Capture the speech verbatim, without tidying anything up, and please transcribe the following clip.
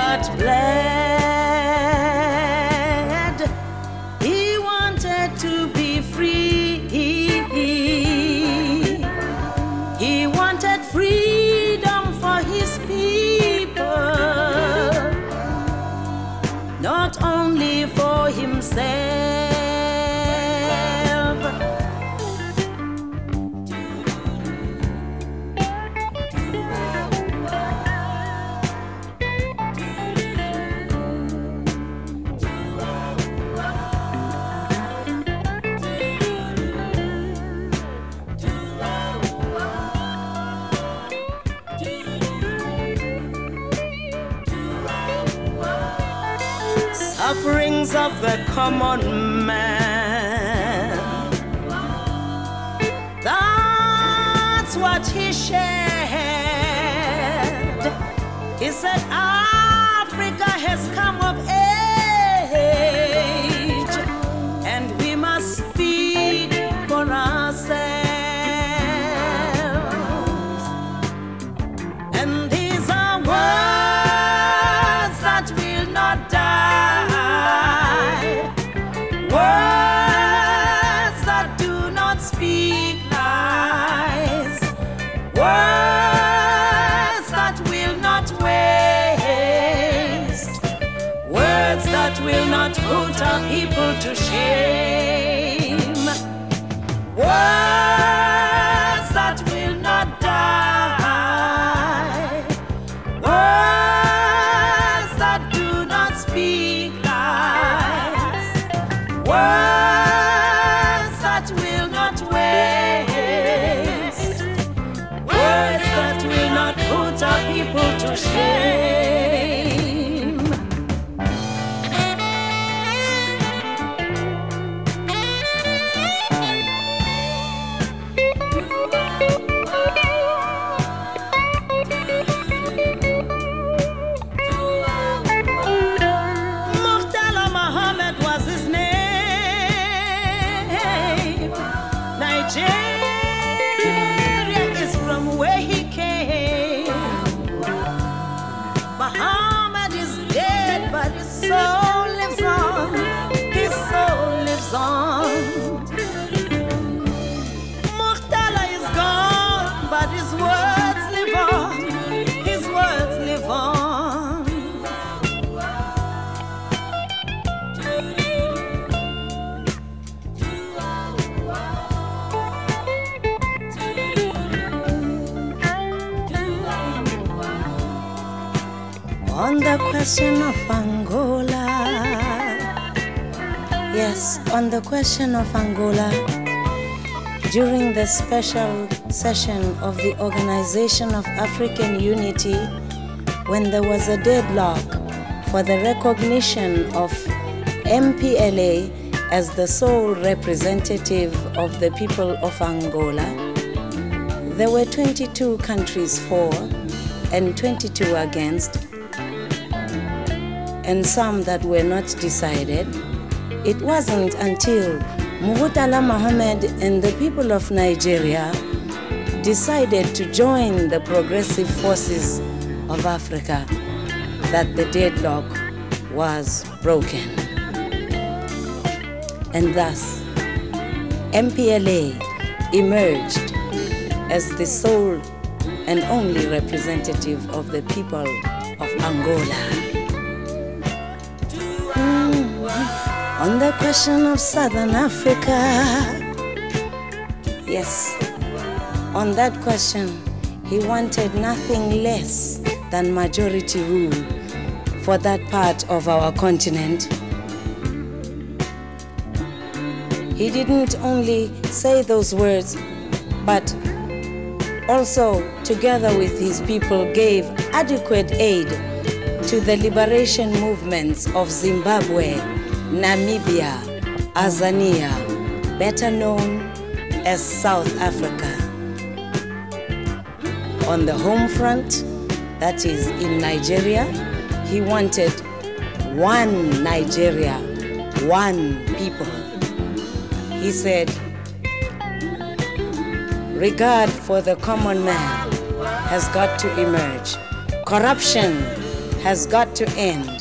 heart bled. He wanted to be free. He wanted freedom for his people, not only for himself. Sufferings of the common man, that's what he shared. He said Africa has come of age, and we must speak for ourselves. And these are words that will not die, words that do not speak lies, words that will not waste, words that will not put our people to shame, words that will not die, words that do not speak lies, words that will not waste, words that will not put our people to shame. Murtala Muhammad was his name. Nigeria is from where he came. Muhammad is dead, but his soul lives on. His soul lives on. Murtala is gone, but his words live on. His words live on. On the question of Angola, yes, on the question of Angola, during the special session of the Organization of African Unity, when there was a deadlock for the recognition of M P L A as the sole representative of the people of Angola, there were twenty-two countries for and twenty-two against, and some that were not decided. It wasn't until Murtala Muhammad and the people of Nigeria decided to join the progressive forces of Africa that the deadlock was broken. And thus, M P L A emerged as the sole and only representative of the people of Angola. On the question of Southern Africa, yes, on that question, he wanted nothing less than majority rule for that part of our continent. He didn't only say those words, but also, together with his people, gave adequate aid to the liberation movements of Zimbabwe, Namibia, Azania, better known as South Africa. On the home front, that is in Nigeria, he wanted one Nigeria, one people. He said, regard for the common man has got to emerge. Corruption has got to end.